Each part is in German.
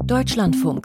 Deutschlandfunk.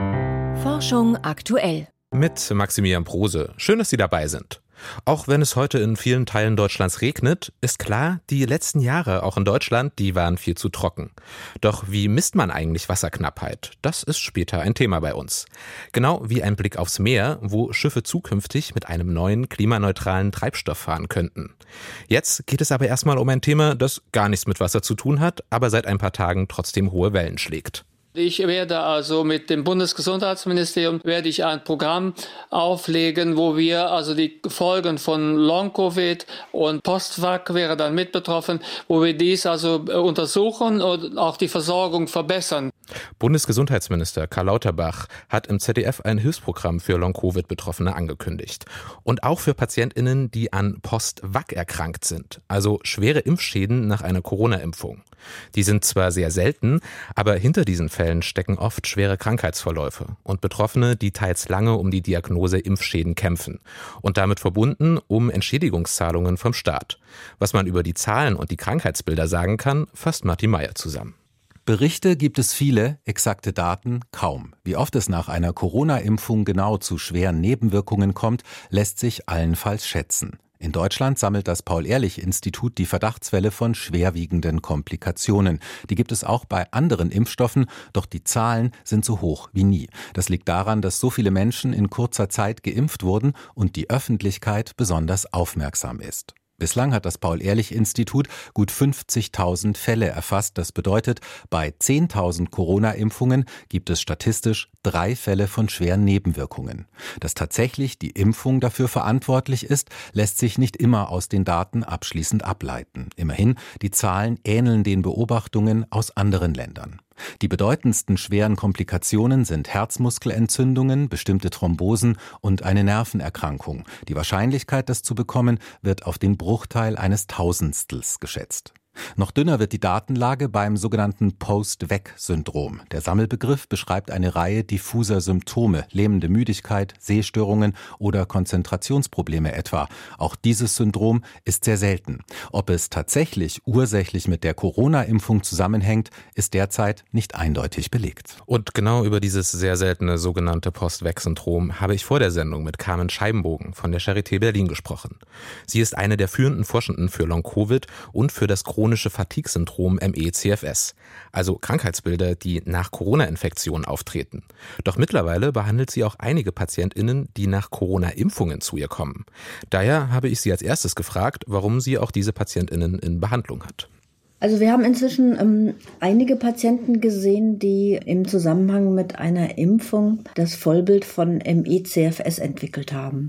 Forschung aktuell. Mit Maximilian Prose. Schön, dass Sie dabei sind. Auch wenn es heute in vielen Teilen Deutschlands regnet, ist klar, die letzten Jahre, auch in Deutschland, die waren viel zu trocken. Doch wie misst man eigentlich Wasserknappheit? Das ist später ein Thema bei uns. Genau wie ein Blick aufs Meer, wo Schiffe zukünftig mit einem neuen klimaneutralen Treibstoff fahren könnten. Jetzt geht es aber erstmal um ein Thema, das gar nichts mit Wasser zu tun hat, aber seit ein paar Tagen trotzdem hohe Wellen schlägt. Ich werde also mit dem Bundesgesundheitsministerium ein Programm auflegen, wo wir also die Folgen von Long-Covid und Post-Vac wäre dann mit betroffen, wo wir dies also untersuchen und auch die Versorgung verbessern. Bundesgesundheitsminister Karl Lauterbach hat im ZDF ein Hilfsprogramm für Long-Covid-Betroffene angekündigt. Und auch für PatientInnen, die an Post-Vac erkrankt sind, also schwere Impfschäden nach einer Corona-Impfung. Die sind zwar sehr selten, aber hinter diesen Fällen stecken oft schwere Krankheitsverläufe und Betroffene, die teils lange um die Diagnose Impfschäden kämpfen und damit verbunden um Entschädigungszahlungen vom Staat. Was man über die Zahlen und die Krankheitsbilder sagen kann, fasst Martin Meyer zusammen. Berichte gibt es viele, exakte Daten kaum. Wie oft es nach einer Corona-Impfung genau zu schweren Nebenwirkungen kommt, lässt sich allenfalls schätzen. In Deutschland sammelt das Paul-Ehrlich-Institut die Verdachtsfälle von schwerwiegenden Komplikationen. Die gibt es auch bei anderen Impfstoffen, doch die Zahlen sind so hoch wie nie. Das liegt daran, dass so viele Menschen in kurzer Zeit geimpft wurden und die Öffentlichkeit besonders aufmerksam ist. Bislang hat das Paul-Ehrlich-Institut gut 50.000 Fälle erfasst. Das bedeutet, bei 10.000 Corona-Impfungen gibt es statistisch 3 Fälle von schweren Nebenwirkungen. Dass tatsächlich die Impfung dafür verantwortlich ist, lässt sich nicht immer aus den Daten abschließend ableiten. Immerhin, die Zahlen ähneln den Beobachtungen aus anderen Ländern. Die bedeutendsten schweren Komplikationen sind Herzmuskelentzündungen, bestimmte Thrombosen und eine Nervenerkrankung. Die Wahrscheinlichkeit, das zu bekommen, wird auf den Bruchteil eines Tausendstels geschätzt. Noch dünner wird die Datenlage beim sogenannten Post-Vac-Syndrom. Der Sammelbegriff beschreibt eine Reihe diffuser Symptome, lähmende Müdigkeit, Sehstörungen oder Konzentrationsprobleme etwa. Auch dieses Syndrom ist sehr selten. Ob es tatsächlich ursächlich mit der Corona-Impfung zusammenhängt, ist derzeit nicht eindeutig belegt. Und genau über dieses sehr seltene sogenannte Post-Vac-Syndrom habe ich vor der Sendung mit Carmen Scheibenbogen von der Charité Berlin gesprochen. Sie ist eine der führenden Forschenden für Long-Covid und für das chronische Fatigue-Syndrom ME/CFS, also Krankheitsbilder, die nach Corona-Infektionen auftreten. Doch mittlerweile behandelt sie auch einige PatientInnen, die nach Corona-Impfungen zu ihr kommen. Daher habe ich sie als erstes gefragt, warum sie auch diese PatientInnen in Behandlung hat. Also wir haben inzwischen einige Patienten gesehen, die im Zusammenhang mit einer Impfung das Vollbild von ME/CFS entwickelt haben.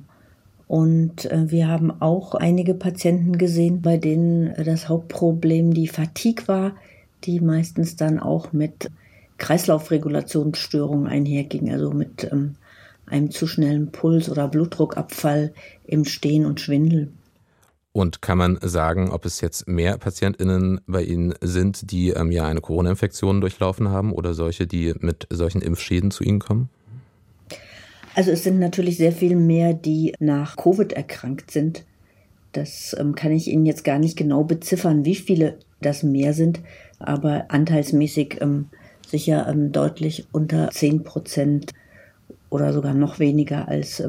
Und wir haben auch einige Patienten gesehen, bei denen das Hauptproblem die Fatigue war, die meistens dann auch mit Kreislaufregulationsstörungen einherging, also mit einem zu schnellen Puls- oder Blutdruckabfall im Stehen und Schwindel. Und kann man sagen, ob es jetzt mehr PatientInnen bei Ihnen sind, die eine Corona-Infektion durchlaufen haben oder solche, die mit solchen Impfschäden zu Ihnen kommen? Also es sind natürlich sehr viel mehr, die nach Covid erkrankt sind. Das kann ich Ihnen jetzt gar nicht genau beziffern, wie viele das mehr sind, aber anteilsmäßig sicher deutlich unter 10% oder sogar noch weniger als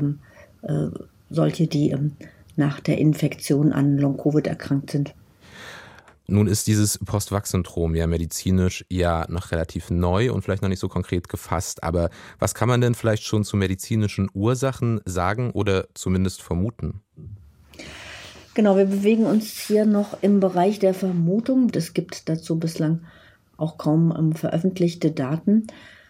solche, die nach der Infektion an Long-Covid erkrankt sind. Nun ist dieses Post-Vac-Syndrom ja medizinisch noch relativ neu und vielleicht noch nicht so konkret gefasst. Aber was kann man denn vielleicht schon zu medizinischen Ursachen sagen oder zumindest vermuten? Genau, wir bewegen uns hier noch im Bereich der Vermutung. Es gibt dazu bislang auch kaum veröffentlichte Daten.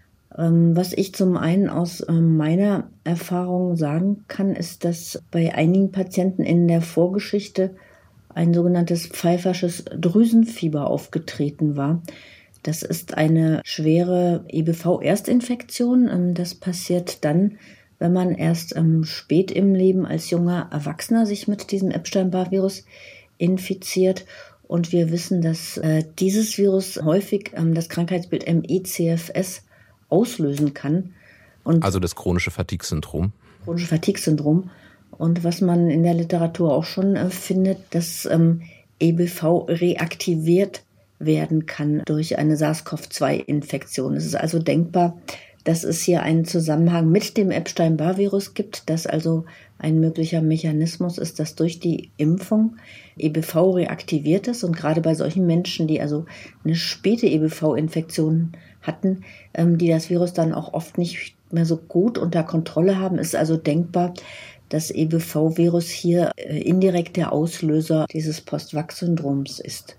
Was ich zum einen aus meiner Erfahrung sagen kann, ist, dass bei einigen Patienten in der Vorgeschichte ein sogenanntes pfeifersches Drüsenfieber aufgetreten war. Das ist eine schwere EBV-Erstinfektion. Das passiert dann, wenn man erst spät im Leben als junger Erwachsener sich mit diesem Epstein-Barr-Virus infiziert. Und wir wissen, dass dieses Virus häufig das Krankheitsbild ME/CFS auslösen kann. Und also das chronische Fatigue-Syndrom. Chronische Fatigue-Syndrom. Und was man in der Literatur auch schon findet, dass EBV reaktiviert werden kann durch eine SARS-CoV-2-Infektion. Es ist also denkbar, dass es hier einen Zusammenhang mit dem Epstein-Barr-Virus gibt, dass also ein möglicher Mechanismus ist, dass durch die Impfung EBV reaktiviert ist. Und gerade bei solchen Menschen, die also eine späte EBV-Infektion hatten, die das Virus dann auch oft nicht mehr so gut unter Kontrolle haben, ist also denkbar, dass EBV-Virus hier indirekt der Auslöser dieses Post-Vac-Syndroms ist.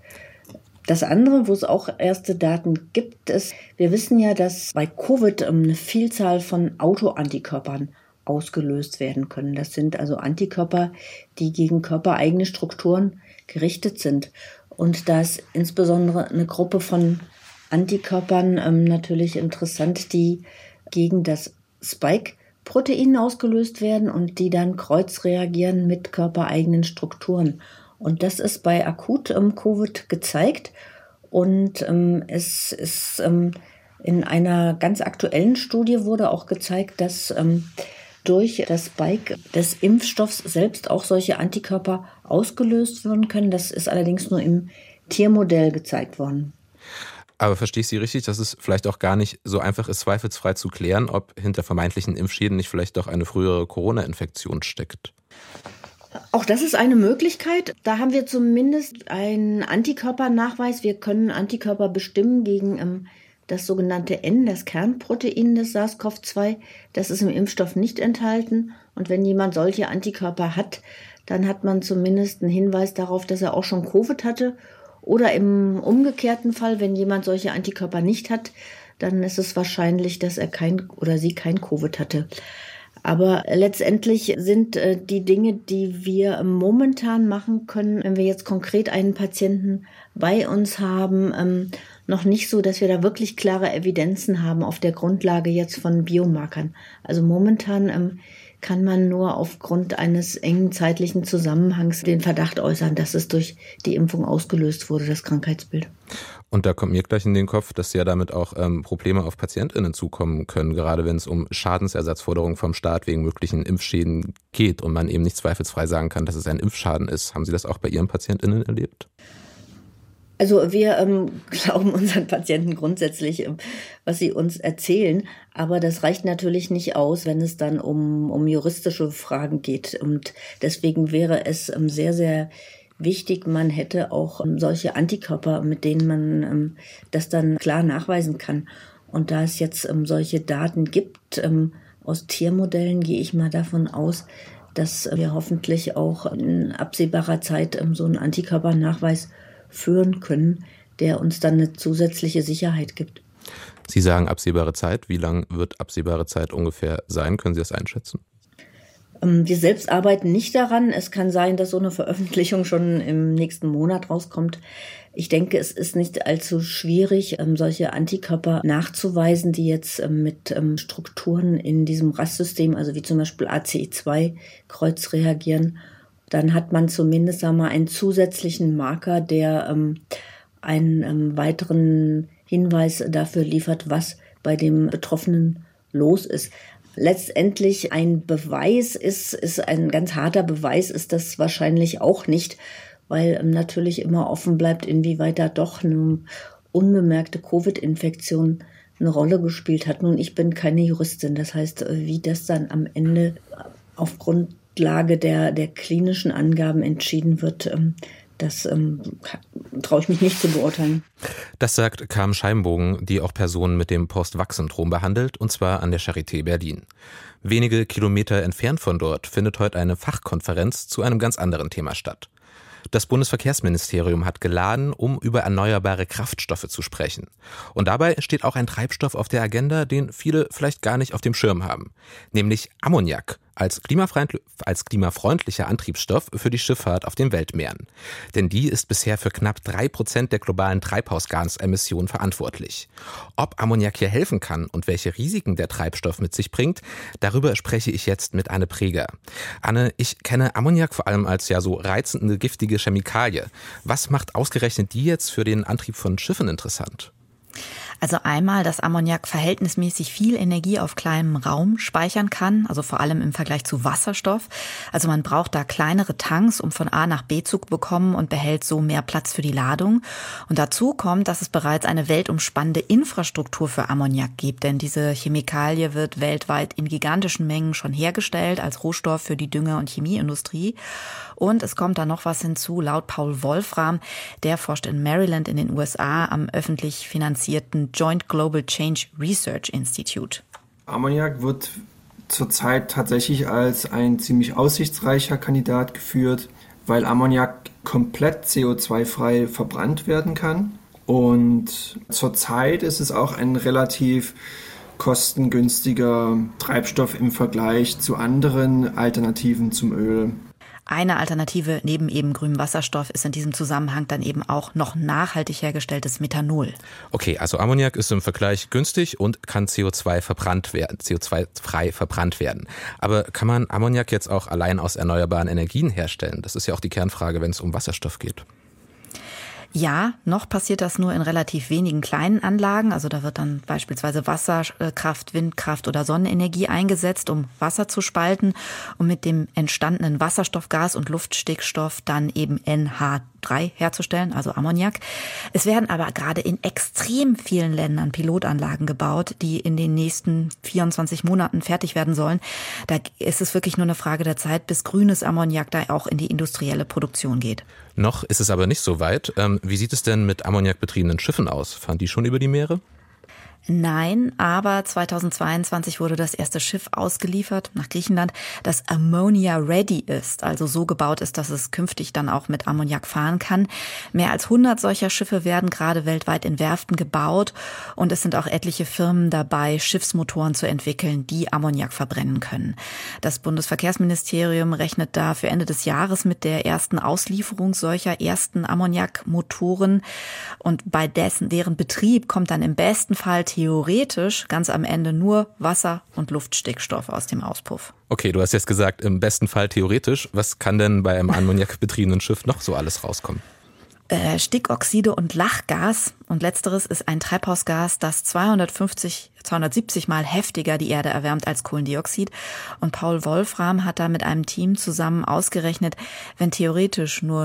Das andere, wo es auch erste Daten gibt, ist, wir wissen ja, dass bei Covid eine Vielzahl von Autoantikörpern ausgelöst werden können. Das sind also Antikörper, die gegen körpereigene Strukturen gerichtet sind. Und da ist insbesondere eine Gruppe von Antikörpern natürlich interessant, die gegen das Spike-Protein ausgelöst werden und die dann kreuzreagieren mit körpereigenen Strukturen. Und das ist bei Akut-Covid gezeigt. Und es ist in einer ganz aktuellen Studie wurde auch gezeigt, dass durch das Spike des Impfstoffs selbst auch solche Antikörper ausgelöst werden können. Das ist allerdings nur im Tiermodell gezeigt worden. Aber verstehe ich Sie richtig, dass es vielleicht auch gar nicht so einfach ist, zweifelsfrei zu klären, ob hinter vermeintlichen Impfschäden nicht vielleicht doch eine frühere Corona-Infektion steckt? Auch das ist eine Möglichkeit. Da haben wir zumindest einen Antikörpernachweis. Wir können Antikörper bestimmen gegen das sogenannte N, das Kernprotein des SARS-CoV-2. Das ist im Impfstoff nicht enthalten. Und wenn jemand solche Antikörper hat, dann hat man zumindest einen Hinweis darauf, dass er auch schon Covid hatte. Oder im umgekehrten Fall, wenn jemand solche Antikörper nicht hat, dann ist es wahrscheinlich, dass er sie kein Covid hatte. Aber letztendlich sind die Dinge, die wir momentan machen können, wenn wir jetzt konkret einen Patienten bei uns haben, noch nicht so, dass wir da wirklich klare Evidenzen haben auf der Grundlage jetzt von Biomarkern. Also momentan kann man nur aufgrund eines engen zeitlichen Zusammenhangs den Verdacht äußern, dass es durch die Impfung ausgelöst wurde, das Krankheitsbild. Und da kommt mir gleich in den Kopf, dass ja damit auch Probleme auf PatientInnen zukommen können, gerade wenn es um Schadensersatzforderungen vom Staat wegen möglichen Impfschäden geht und man eben nicht zweifelsfrei sagen kann, dass es ein Impfschaden ist. Haben Sie das auch bei Ihren PatientInnen erlebt? Also wir glauben unseren Patienten grundsätzlich, was sie uns erzählen, aber das reicht natürlich nicht aus, wenn es dann um juristische Fragen geht. Und deswegen wäre es sehr, sehr wichtig, man hätte auch solche Antikörper, mit denen man das dann klar nachweisen kann. Und da es jetzt solche Daten gibt aus Tiermodellen, gehe ich mal davon aus, dass wir hoffentlich auch in absehbarer Zeit so einen Antikörpernachweis führen können, der uns dann eine zusätzliche Sicherheit gibt. Sie sagen absehbare Zeit. Wie lang wird absehbare Zeit ungefähr sein? Können Sie das einschätzen? Wir selbst arbeiten nicht daran. Es kann sein, dass so eine Veröffentlichung schon im nächsten Monat rauskommt. Ich denke, es ist nicht allzu schwierig, solche Antikörper nachzuweisen, die jetzt mit Strukturen in diesem RAS-System, also wie zum Beispiel ACE2, kreuz reagieren. Dann hat man zumindest einen zusätzlichen Marker, der einen weiteren Hinweis dafür liefert, was bei dem Betroffenen los ist. Letztendlich ein Beweis ist ein ganz harter Beweis, ist das wahrscheinlich auch nicht, weil natürlich immer offen bleibt, inwieweit da doch eine unbemerkte Covid-Infektion eine Rolle gespielt hat. Nun, ich bin keine Juristin, das heißt, wie das dann am Ende auf Grundlage der klinischen Angaben entschieden wird, das traue ich mich nicht zu beurteilen. Das sagt Carmen Scheibenbogen, die auch Personen mit dem Post-Vac-Syndrom behandelt, und zwar an der Charité Berlin. Wenige Kilometer entfernt von dort findet heute eine Fachkonferenz zu einem ganz anderen Thema statt. Das Bundesverkehrsministerium hat geladen, um über erneuerbare Kraftstoffe zu sprechen. Und dabei steht auch ein Treibstoff auf der Agenda, den viele vielleicht gar nicht auf dem Schirm haben, nämlich Ammoniak als klimafreundlicher Antriebsstoff für die Schifffahrt auf den Weltmeeren. Denn die ist bisher für knapp 3% der globalen Treibhausgasemissionen verantwortlich. Ob Ammoniak hier helfen kann und welche Risiken der Treibstoff mit sich bringt, darüber spreche ich jetzt mit Anne Preger. Anne, ich kenne Ammoniak vor allem als so reizende, giftige Chemikalie. Was macht ausgerechnet die jetzt für den Antrieb von Schiffen interessant? Also einmal, dass Ammoniak verhältnismäßig viel Energie auf kleinem Raum speichern kann, also vor allem im Vergleich zu Wasserstoff. Also man braucht da kleinere Tanks, um von A nach B zu bekommen und behält so mehr Platz für die Ladung. Und dazu kommt, dass es bereits eine weltumspannende Infrastruktur für Ammoniak gibt, denn diese Chemikalie wird weltweit in gigantischen Mengen schon hergestellt als Rohstoff für die Dünger- und Chemieindustrie. Und es kommt da noch was hinzu, laut Paul Wolfram, der forscht in Maryland in den USA am öffentlich finanzierten Joint Global Change Research Institute. Ammoniak wird zurzeit tatsächlich als ein ziemlich aussichtsreicher Kandidat geführt, weil Ammoniak komplett CO2-frei verbrannt werden kann. Und zurzeit ist es auch ein relativ kostengünstiger Treibstoff im Vergleich zu anderen Alternativen zum Öl. Eine Alternative neben eben grünem Wasserstoff ist in diesem Zusammenhang dann eben auch noch nachhaltig hergestelltes Methanol. Okay, also Ammoniak ist im Vergleich günstig und kann CO2-frei verbrannt werden. Aber kann man Ammoniak jetzt auch allein aus erneuerbaren Energien herstellen? Das ist ja auch die Kernfrage, wenn es um Wasserstoff geht. Ja, noch passiert das nur in relativ wenigen kleinen Anlagen. Also da wird dann beispielsweise Wasserkraft, Windkraft oder Sonnenenergie eingesetzt, um Wasser zu spalten und mit dem entstandenen Wasserstoffgas und Luftstickstoff dann eben NH3 herzustellen, also Ammoniak. Es werden aber gerade in extrem vielen Ländern Pilotanlagen gebaut, die in den nächsten 24 Monaten fertig werden sollen. Da ist es wirklich nur eine Frage der Zeit, bis grünes Ammoniak da auch in die industrielle Produktion geht. Noch ist es aber nicht so weit. Wie sieht es denn mit ammoniakbetriebenen Schiffen aus? Fahren die schon über die Meere? Nein, aber 2022 wurde das erste Schiff ausgeliefert nach Griechenland, das Ammonia Ready ist, also so gebaut ist, dass es künftig dann auch mit Ammoniak fahren kann. Mehr als 100 solcher Schiffe werden gerade weltweit in Werften gebaut und es sind auch etliche Firmen dabei, Schiffsmotoren zu entwickeln, die Ammoniak verbrennen können. Das Bundesverkehrsministerium rechnet da für Ende des Jahres mit der ersten Auslieferung solcher ersten Ammoniakmotoren und bei deren Betrieb kommt dann im besten Fall theoretisch ganz am Ende nur Wasser und Luftstickstoff aus dem Auspuff. Okay, du hast jetzt gesagt, im besten Fall theoretisch. Was kann denn bei einem ammoniakbetriebenen Schiff noch so alles rauskommen? Stickoxide und Lachgas. Und letzteres ist ein Treibhausgas, das 270 Mal heftiger die Erde erwärmt als Kohlendioxid. Und Paul Wolfram hat da mit einem Team zusammen ausgerechnet, wenn theoretisch nur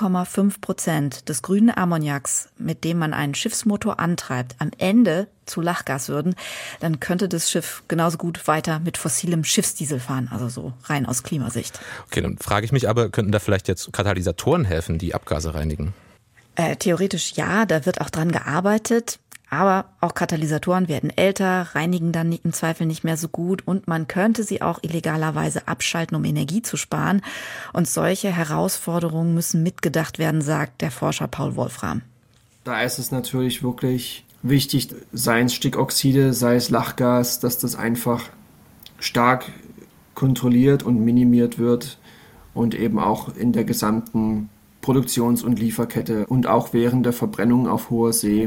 0,5% des grünen Ammoniaks, mit dem man einen Schiffsmotor antreibt, am Ende zu Lachgas würden, dann könnte das Schiff genauso gut weiter mit fossilem Schiffsdiesel fahren, also so rein aus Klimasicht. Okay, dann frage ich mich aber, könnten da vielleicht jetzt Katalysatoren helfen, die Abgase reinigen? Theoretisch ja, da wird auch dran gearbeitet. Aber auch Katalysatoren werden älter, reinigen dann im Zweifel nicht mehr so gut und man könnte sie auch illegalerweise abschalten, um Energie zu sparen. Und solche Herausforderungen müssen mitgedacht werden, sagt der Forscher Paul Wolfram. Da ist es natürlich wirklich wichtig, sei es Stickoxide, sei es Lachgas, dass das einfach stark kontrolliert und minimiert wird und eben auch in der gesamten Produktions- und Lieferkette und auch während der Verbrennung auf hoher See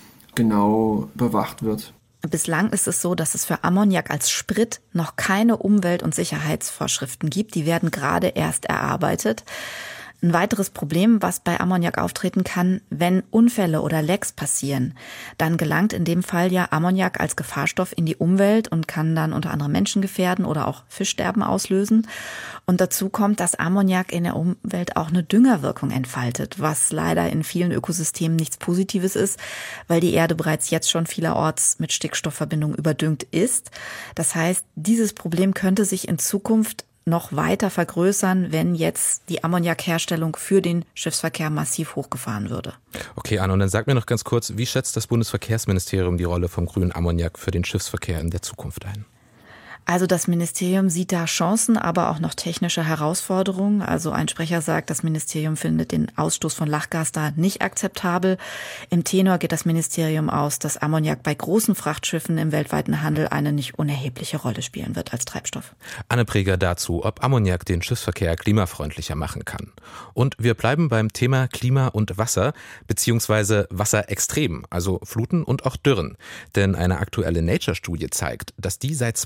genau bewacht wird. Bislang ist es so, dass es für Ammoniak als Sprit noch keine Umwelt- und Sicherheitsvorschriften gibt. Die werden gerade erst erarbeitet. Ein weiteres Problem, was bei Ammoniak auftreten kann, wenn Unfälle oder Lecks passieren, dann gelangt in dem Fall ja Ammoniak als Gefahrstoff in die Umwelt und kann dann unter anderem Menschen gefährden oder auch Fischsterben auslösen. Und dazu kommt, dass Ammoniak in der Umwelt auch eine Düngerwirkung entfaltet, was leider in vielen Ökosystemen nichts Positives ist, weil die Erde bereits jetzt schon vielerorts mit Stickstoffverbindungen überdüngt ist. Das heißt, dieses Problem könnte sich in Zukunft noch weiter vergrößern, wenn jetzt die Ammoniakherstellung für den Schiffsverkehr massiv hochgefahren würde. Okay, Anna, und dann sag mir noch ganz kurz, wie schätzt das Bundesverkehrsministerium die Rolle vom grünen Ammoniak für den Schiffsverkehr in der Zukunft ein? Also das Ministerium sieht da Chancen, aber auch noch technische Herausforderungen. Also ein Sprecher sagt, das Ministerium findet den Ausstoß von Lachgas da nicht akzeptabel. Im Tenor geht das Ministerium aus, dass Ammoniak bei großen Frachtschiffen im weltweiten Handel eine nicht unerhebliche Rolle spielen wird als Treibstoff. Anne Preger dazu, ob Ammoniak den Schiffsverkehr klimafreundlicher machen kann. Und wir bleiben beim Thema Klima und Wasser, beziehungsweise Wasserextremen, also Fluten und auch Dürren. Denn eine aktuelle Nature-Studie zeigt, dass die seit 2020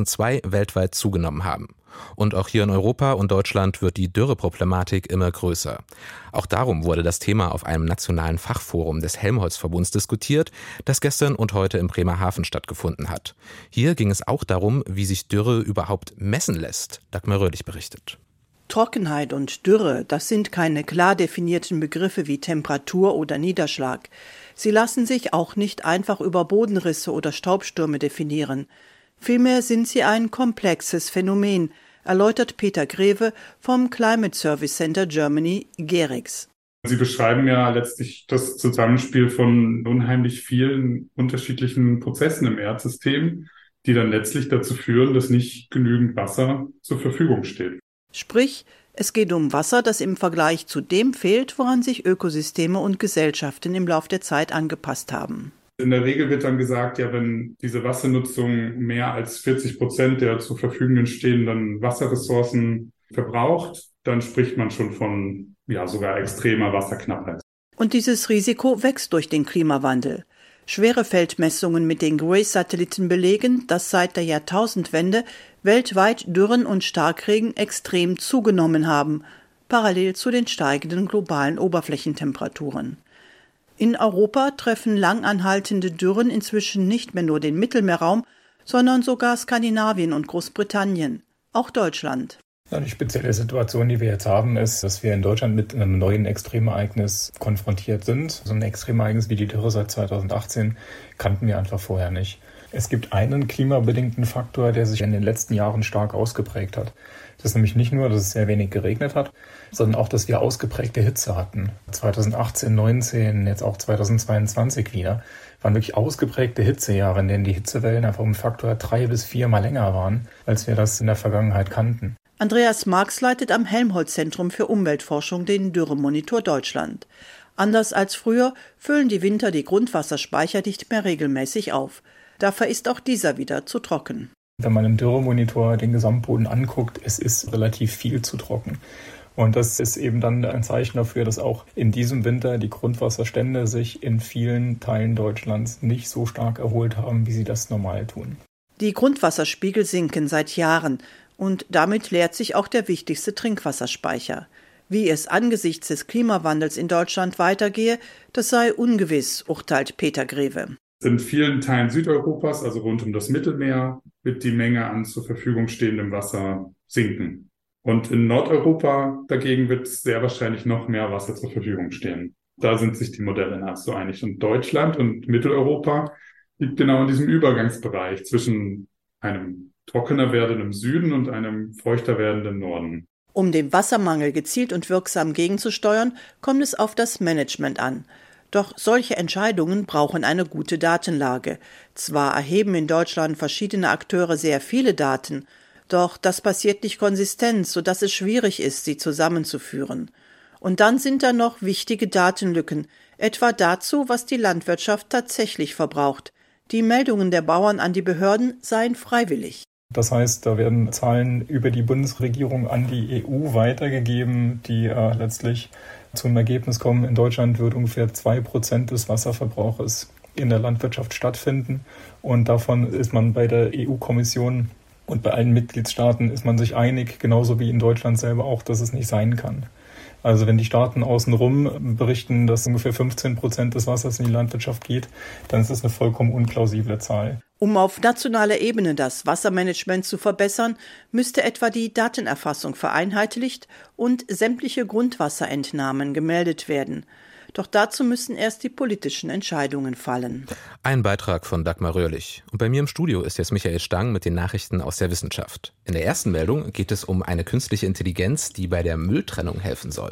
2002 weltweit zugenommen haben. Und auch hier in Europa und Deutschland wird die Dürreproblematik immer größer. Auch darum wurde das Thema auf einem nationalen Fachforum des Helmholtz-Verbunds diskutiert, das gestern und heute in Bremerhaven stattgefunden hat. Hier ging es auch darum, wie sich Dürre überhaupt messen lässt. Dagmar Röhrlich berichtet. Trockenheit und Dürre, das sind keine klar definierten Begriffe wie Temperatur oder Niederschlag. Sie lassen sich auch nicht einfach über Bodenrisse oder Staubstürme definieren. Vielmehr sind sie ein komplexes Phänomen, erläutert Peter Greve vom Climate Service Center Germany, GEREX. Sie beschreiben ja letztlich das Zusammenspiel von unheimlich vielen unterschiedlichen Prozessen im Erdsystem, die dann letztlich dazu führen, dass nicht genügend Wasser zur Verfügung steht. Sprich, es geht um Wasser, das im Vergleich zu dem fehlt, woran sich Ökosysteme und Gesellschaften im Lauf der Zeit angepasst haben. In der Regel wird dann gesagt, ja, wenn diese Wassernutzung mehr als 40% der zur Verfügung stehenden Wasserressourcen verbraucht, dann spricht man schon von sogar extremer Wasserknappheit. Und dieses Risiko wächst durch den Klimawandel. Schwere Feldmessungen mit den GRACE-Satelliten belegen, dass seit der Jahrtausendwende weltweit Dürren und Starkregen extrem zugenommen haben, parallel zu den steigenden globalen Oberflächentemperaturen. In Europa treffen langanhaltende Dürren inzwischen nicht mehr nur den Mittelmeerraum, sondern sogar Skandinavien und Großbritannien, auch Deutschland. Ja, die spezielle Situation, die wir jetzt haben, ist, dass wir in Deutschland mit einem neuen Extremereignis konfrontiert sind. So ein Extremereignis wie die Dürre seit 2018 kannten wir einfach vorher nicht. Es gibt einen klimabedingten Faktor, der sich in den letzten Jahren stark ausgeprägt hat. Das ist nämlich nicht nur, dass es sehr wenig geregnet hat, sondern auch, dass wir ausgeprägte Hitze hatten. 2018, 19, jetzt auch 2022 wieder, waren wirklich ausgeprägte Hitzejahre, in denen die Hitzewellen einfach um Faktor 3 bis 4 mal länger waren, als wir das in der Vergangenheit kannten. Andreas Marx leitet am Helmholtz-Zentrum für Umweltforschung den Dürremonitor Deutschland. Anders als früher füllen die Winter die Grundwasserspeicher nicht mehr regelmäßig auf. Dafür ist auch dieser wieder zu trocken. Wenn man im Dürremonitor den Gesamtboden anguckt, es ist relativ viel zu trocken. Und das ist eben dann ein Zeichen dafür, dass auch in diesem Winter die Grundwasserstände sich in vielen Teilen Deutschlands nicht so stark erholt haben, wie sie das normal tun. Die Grundwasserspiegel sinken seit Jahren und damit leert sich auch der wichtigste Trinkwasserspeicher. Wie es angesichts des Klimawandels in Deutschland weitergehe, das sei ungewiss, urteilt Peter Greve. In vielen Teilen Südeuropas, also rund um das Mittelmeer, wird die Menge an zur Verfügung stehendem Wasser sinken. Und in Nordeuropa dagegen wird sehr wahrscheinlich noch mehr Wasser zur Verfügung stehen. Da sind sich die Modelle nahezu einig. Und Deutschland und Mitteleuropa liegt genau in diesem Übergangsbereich zwischen einem trockener werdenden Süden und einem feuchter werdenden Norden. Um dem Wassermangel gezielt und wirksam gegenzusteuern, kommt es auf das Management an. Doch solche Entscheidungen brauchen eine gute Datenlage. Zwar erheben in Deutschland verschiedene Akteure sehr viele Daten, doch das passiert nicht konsistent, sodass es schwierig ist, sie zusammenzuführen. Und dann sind da noch wichtige Datenlücken, etwa dazu, was die Landwirtschaft tatsächlich verbraucht. Die Meldungen der Bauern an die Behörden seien freiwillig. Das heißt, da werden Zahlen über die Bundesregierung an die EU weitergegeben, die letztlich zum Ergebnis kommen, in Deutschland wird ungefähr 2% des Wasserverbrauches in der Landwirtschaft stattfinden. Und davon ist man bei der EU-Kommission und bei allen Mitgliedstaaten ist man sich einig, genauso wie in Deutschland selber auch, dass es nicht sein kann. Also wenn die Staaten außenrum berichten, dass ungefähr 15% des Wassers in die Landwirtschaft geht, dann ist das eine vollkommen unplausible Zahl. Um auf nationaler Ebene das Wassermanagement zu verbessern, müsste etwa die Datenerfassung vereinheitlicht und sämtliche Grundwasserentnahmen gemeldet werden. Doch dazu müssen erst die politischen Entscheidungen fallen. Ein Beitrag von Dagmar Röhrlich. Und bei mir im Studio ist jetzt Michael Stang mit den Nachrichten aus der Wissenschaft. In der ersten Meldung geht es um eine künstliche Intelligenz, die bei der Mülltrennung helfen soll.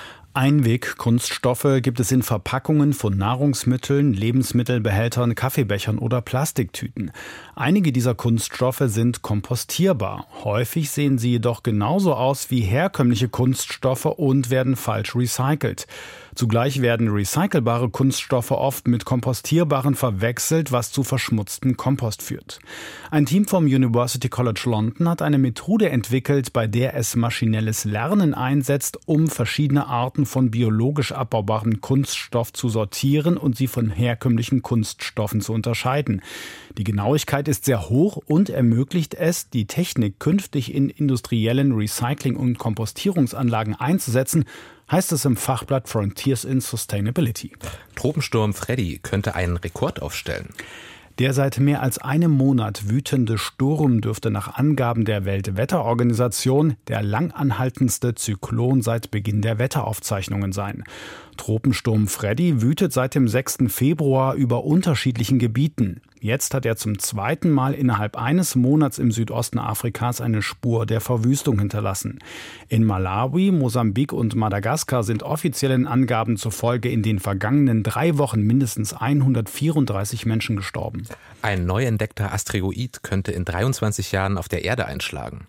Einwegkunststoffe gibt es in Verpackungen von Nahrungsmitteln, Lebensmittelbehältern, Kaffeebechern oder Plastiktüten. Einige dieser Kunststoffe sind kompostierbar. Häufig sehen sie jedoch genauso aus wie herkömmliche Kunststoffe und werden falsch recycelt. Zugleich werden recycelbare Kunststoffe oft mit kompostierbaren verwechselt, was zu verschmutztem Kompost führt. Ein Team vom University College London hat eine Methode entwickelt, bei der es maschinelles Lernen einsetzt, um verschiedene Arten von biologisch abbaubarem Kunststoff zu sortieren und sie von herkömmlichen Kunststoffen zu unterscheiden. Die Genauigkeit ist sehr hoch und ermöglicht es, die Technik künftig in industriellen Recycling- und Kompostierungsanlagen einzusetzen, heißt es im Fachblatt Frontiers in Sustainability. Tropensturm Freddy könnte einen Rekord aufstellen. Der seit mehr als einem Monat wütende Sturm dürfte nach Angaben der Weltwetterorganisation der langanhaltendste Zyklon seit Beginn der Wetteraufzeichnungen sein. Tropensturm Freddy wütet seit dem 6. Februar über unterschiedlichen Gebieten. Jetzt hat er zum zweiten Mal innerhalb eines Monats im Südosten Afrikas eine Spur der Verwüstung hinterlassen. In Malawi, Mosambik und Madagaskar sind offiziellen Angaben zufolge in den vergangenen 3 Wochen mindestens 134 Menschen gestorben. Ein neu entdeckter Asteroid könnte in 23 Jahren auf der Erde einschlagen.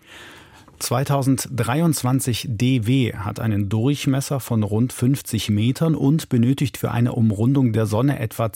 2023 DW hat einen Durchmesser von rund 50 Metern und benötigt für eine Umrundung der Sonne etwa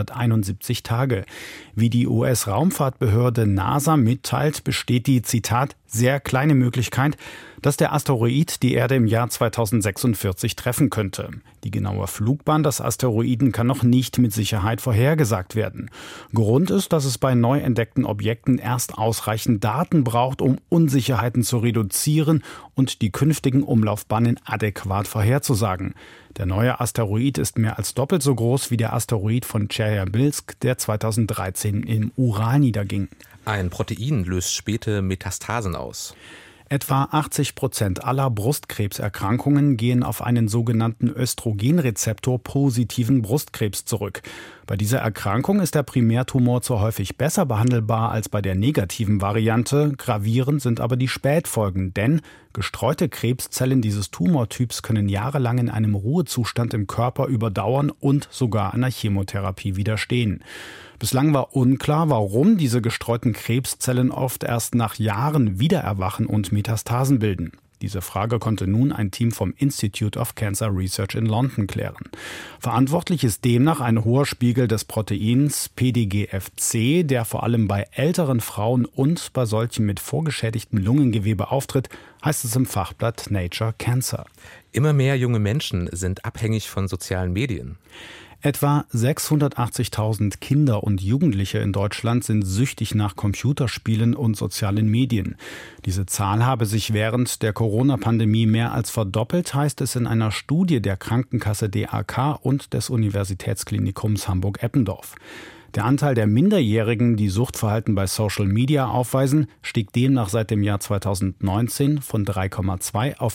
271 Tage. Wie die US-Raumfahrtbehörde NASA mitteilt, besteht die, Zitat, sehr kleine Möglichkeit, dass der Asteroid die Erde im Jahr 2046 treffen könnte. Die genaue Flugbahn des Asteroiden kann noch nicht mit Sicherheit vorhergesagt werden. Grund ist, dass es bei neu entdeckten Objekten erst ausreichend Daten braucht, um Unsicherheiten zu reduzieren und die künftigen Umlaufbahnen adäquat vorherzusagen. Der neue Asteroid ist mehr als doppelt so groß wie der Asteroid von Tscheljabinsk, der 2013 im Ural niederging. Ein Protein löst späte Metastasen aus. Etwa 80% aller Brustkrebserkrankungen gehen auf einen sogenannten Östrogenrezeptor-positiven Brustkrebs zurück. Bei dieser Erkrankung ist der Primärtumor zwar häufig besser behandelbar als bei der negativen Variante, gravierend sind aber die Spätfolgen, denn gestreute Krebszellen dieses Tumortyps können jahrelang in einem Ruhezustand im Körper überdauern und sogar einer Chemotherapie widerstehen. Bislang war unklar, warum diese gestreuten Krebszellen oft erst nach Jahren wieder erwachen und Metastasen bilden. Diese Frage konnte nun ein Team vom Institute of Cancer Research in London klären. Verantwortlich ist demnach ein hoher Spiegel des Proteins PDGFC, der vor allem bei älteren Frauen und bei solchen mit vorgeschädigtem Lungengewebe auftritt, heißt es im Fachblatt Nature Cancer. Immer mehr junge Menschen sind abhängig von sozialen Medien. Etwa 680.000 Kinder und Jugendliche in Deutschland sind süchtig nach Computerspielen und sozialen Medien. Diese Zahl habe sich während der Corona-Pandemie mehr als verdoppelt, heißt es in einer Studie der Krankenkasse DAK und des Universitätsklinikums Hamburg-Eppendorf. Der Anteil der Minderjährigen, die Suchtverhalten bei Social Media aufweisen, stieg demnach seit dem Jahr 2019 von 3,2 auf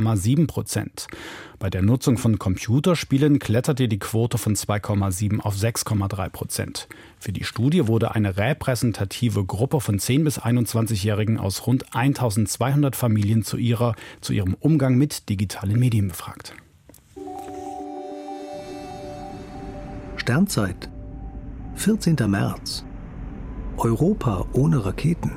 6,7%. Bei der Nutzung von Computerspielen kletterte die Quote von 2,7 auf 6,3%. Für die Studie wurde eine repräsentative Gruppe von 10- bis 21-Jährigen aus rund 1.200 Familien zu ihrem Umgang mit digitalen Medien befragt. Sternzeit. 14. März. Europa ohne Raketen.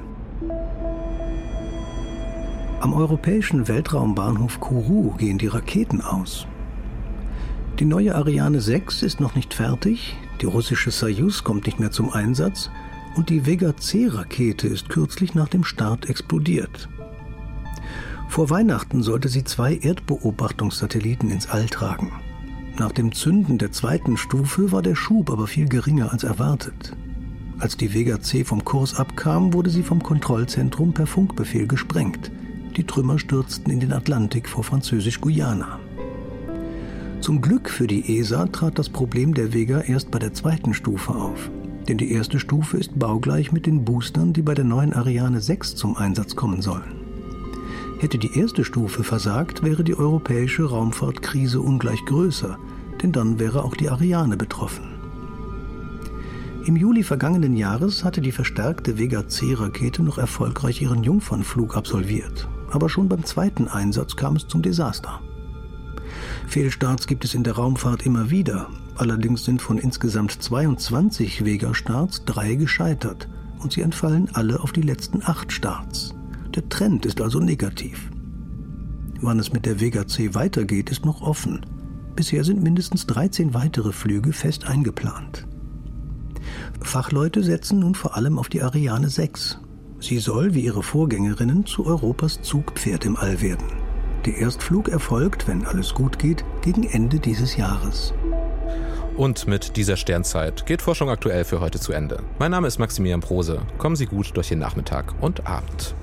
Am europäischen Weltraumbahnhof Kourou gehen die Raketen aus. Die neue Ariane 6 ist noch nicht fertig, die russische Soyuz kommt nicht mehr zum Einsatz und die Vega-C-Rakete ist kürzlich nach dem Start explodiert. Vor Weihnachten sollte sie 2 Erdbeobachtungssatelliten ins All tragen. Nach dem Zünden der 2. Stufe war der Schub aber viel geringer als erwartet. Als die Vega-C vom Kurs abkam, wurde sie vom Kontrollzentrum per Funkbefehl gesprengt. Die Trümmer stürzten in den Atlantik vor Französisch-Guyana. Zum Glück für die ESA trat das Problem der Vega erst bei der 2. Stufe auf. Denn die 1. Stufe ist baugleich mit den Boostern, die bei der neuen Ariane 6 zum Einsatz kommen sollen. Hätte die 1. Stufe versagt, wäre die europäische Raumfahrtkrise ungleich größer, denn dann wäre auch die Ariane betroffen. Im Juli vergangenen Jahres hatte die verstärkte Vega-C-Rakete noch erfolgreich ihren Jungfernflug absolviert. Aber schon beim 2. Einsatz kam es zum Desaster. Fehlstarts gibt es in der Raumfahrt immer wieder. Allerdings sind von insgesamt 22 Vega-Starts 3 gescheitert und sie entfallen alle auf die letzten 8 Starts. Der Trend ist also negativ. Wann es mit der Vega-C weitergeht, ist noch offen. Bisher sind mindestens 13 weitere Flüge fest eingeplant. Fachleute setzen nun vor allem auf die Ariane 6. Sie soll, wie ihre Vorgängerinnen, zu Europas Zugpferd im All werden. Der Erstflug erfolgt, wenn alles gut geht, gegen Ende dieses Jahres. Und mit dieser Sternzeit geht Forschung aktuell für heute zu Ende. Mein Name ist Maximilian Prose. Kommen Sie gut durch den Nachmittag und Abend.